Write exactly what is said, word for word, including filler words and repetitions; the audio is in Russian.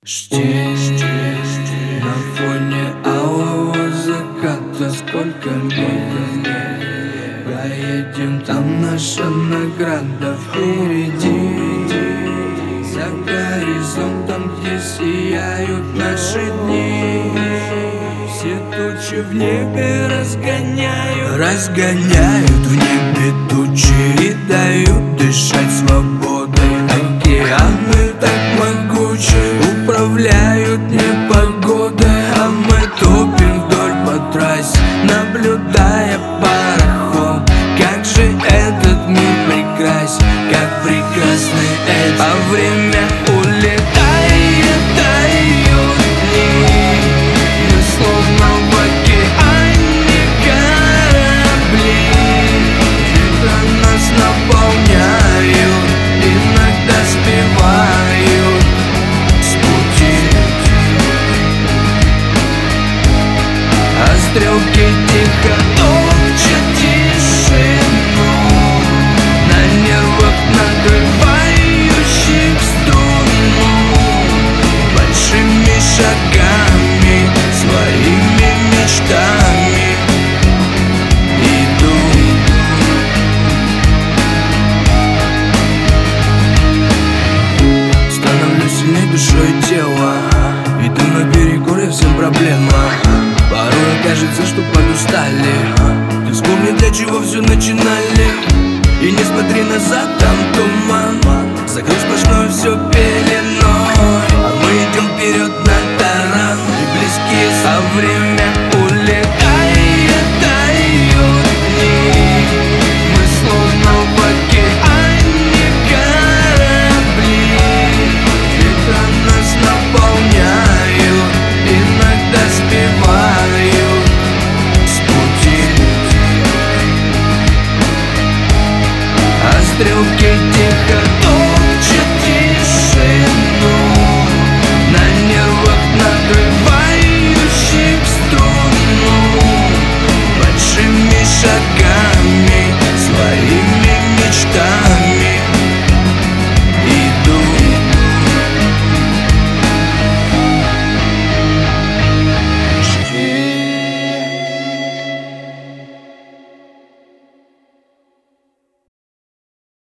Жди на фоне алого заката, сколько миль проедем, там наша награда впереди. За горизонтом, где сияют наши дни, все тучи в небе разгоняют, разгоняют в небе тучи и дают дышать свободой. Океаны так могучи управляют непогодой, а мы топим вдоль по трассе, наблюдая пароход. Как же этот мир прекрасен, как прекрасны эти. А время улетает, тают дни, мы словно в океане корабли. Ветра нас наполняют, иногда сбивают с пути, а стрелки тихо топчут тишину на нервах надрывающих струну. Большими шагами, своими мечтами иду. Становлюсь сильней душой и телом, иду наперекор всем проблемам. Порой кажется, что подустали, ты вспомни, для чего все начинали. И не смотри назад, там туман, закрой сплошную все пеленой, а мы идем вперед на таран, и близкие со время улетает, тают дни, мы словно в океане корабли. Ветра нас наполняют, иногда сбивают с пути, а стрелки тихо